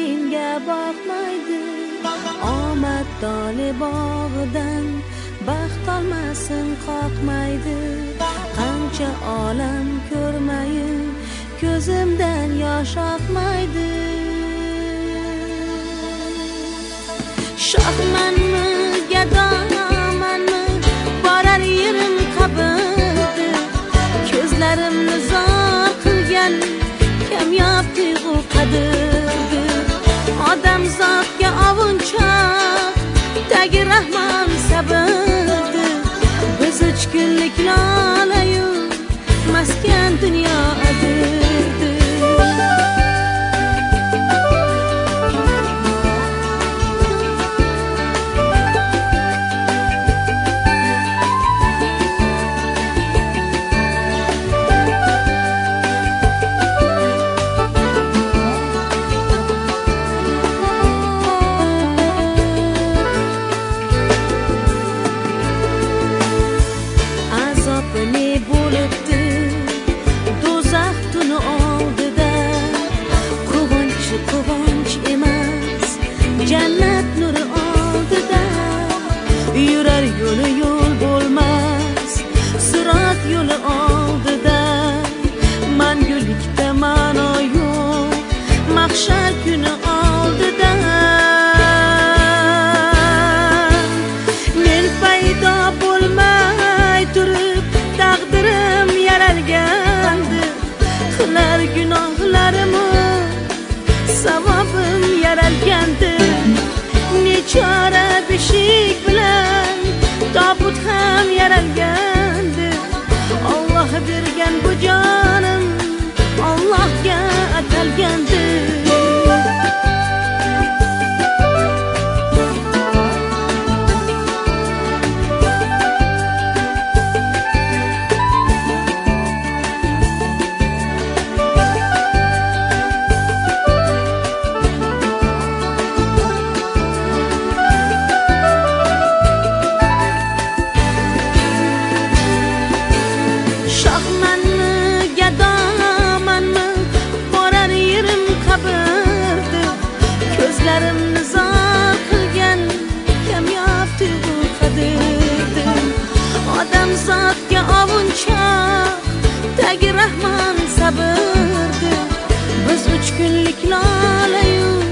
senga boqmaydi. Omad doli bog'idan baxt olmasin qoqmaydi. Qancha olam ko'rmayin, ko'zimdan yosh oqmaydi. Shohmanmi, gadomanmi, borar yerim qabrdi. Ko'zlarimni zor qilgan kamyob tuyg'u qadirdi. Odamzodga ovunchoq, tagi rahmon sabrdi. Biz 3 kunlik lolayu maskan dunyo adirdi. Ne bo'libdi do'zax tuni oldida? Quvonch emas, jannat nuri oldida. Yurar yo'li yo'l bo'lmas, sirat yo'li oldida. Mangulikda ma'no yo'q, mahshar kuni oldida. Men paydo bo'lmay turib taqdirim yaralgandi. Qilar gunohlarimni savobim yaralgandi. Nechora beshik bilan tobut ham yaralgandi. Alloh bergan bu jonim Allohga atalgandi. Ko'zlarimni zor qilgan kamyob tuyg'u qadirdi. Odamzodga ovunchoq, tagi rahmon sabrdi. Biz 3 kunlik lolayu